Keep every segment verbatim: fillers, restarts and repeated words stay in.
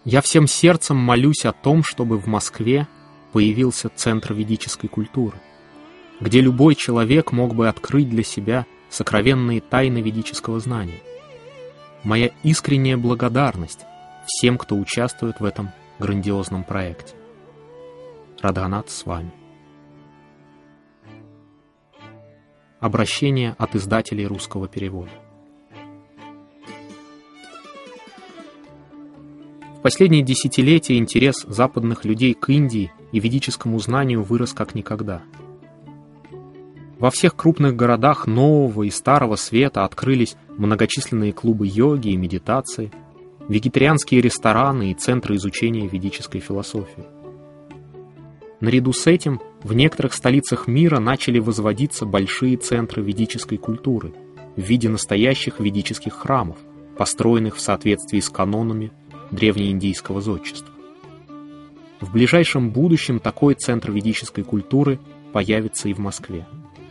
Я всем сердцем молюсь о том, чтобы в Москве появился Центр ведической культуры, где любой человек мог бы открыть для себя сокровенные тайны ведического знания. Моя искренняя благодарность всем, кто участвует в этом грандиозном проекте. Радханат с вами. Обращение от издателей русского перевода. В последние десятилетия интерес западных людей к Индии и ведическому знанию вырос как никогда. Во всех крупных городах нового и старого света открылись многочисленные клубы йоги и медитации, вегетарианские рестораны и центры изучения ведической философии. Наряду с этим в некоторых столицах мира начали возводиться большие центры ведической культуры в виде настоящих ведических храмов, построенных в соответствии с канонами древнеиндийского зодчества. В ближайшем будущем такой центр ведической культуры появится и в Москве.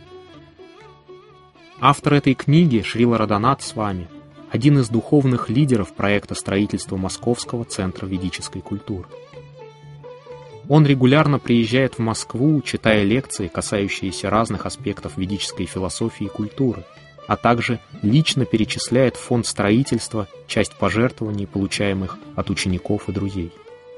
Автор этой книги, Шрила Радханат с вами, один из духовных лидеров проекта строительства Московского центра ведической культуры. Он регулярно приезжает в Москву, читая лекции, касающиеся разных аспектов ведической философии и культуры, а также лично перечисляет в фонд строительства часть пожертвований, получаемых от учеников и друзей.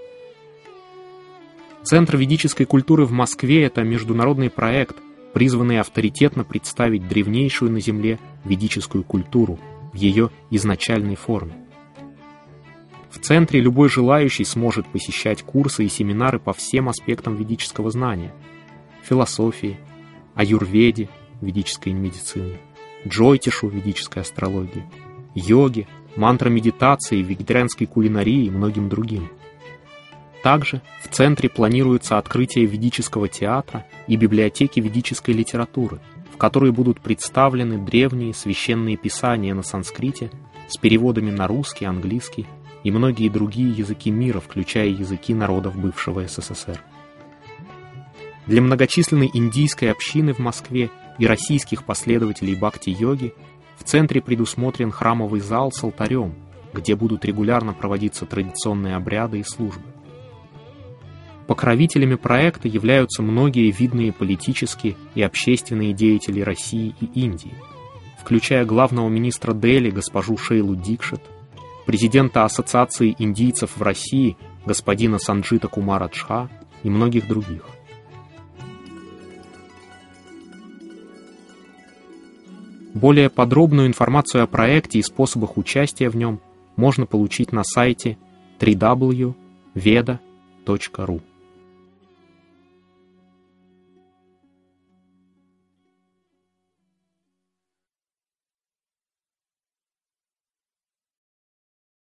Центр ведической культуры в Москве – это международный проект, призванный авторитетно представить древнейшую на Земле ведическую культуру в ее изначальной форме. В центре любой желающий сможет посещать курсы и семинары по всем аспектам ведического знания: философии, аюрведе, ведической медицины, джойтишу, ведической астрологии, йоге, мантра-медитации, вегетарианской кулинарии и многим другим. Также в центре планируется открытие ведического театра и библиотеки ведической литературы, в которой будут представлены древние священные писания на санскрите с переводами на русский, английский и многие другие языки мира, включая языки народов бывшего СССР. Для многочисленной индийской общины в Москве и российских последователей бхакти-йоги в центре предусмотрен храмовый зал с алтарем, где будут регулярно проводиться традиционные обряды и службы. Покровителями проекта являются многие видные политические и общественные деятели России и Индии, включая главного министра Дели госпожу Шейлу Дикшит, президента Ассоциации индийцев в России господина Санджита Кумара Джха и многих других. Более подробную информацию о проекте и способах участия в нем можно получить на сайте дабл ю дабл ю дабл ю точка веда точка ру.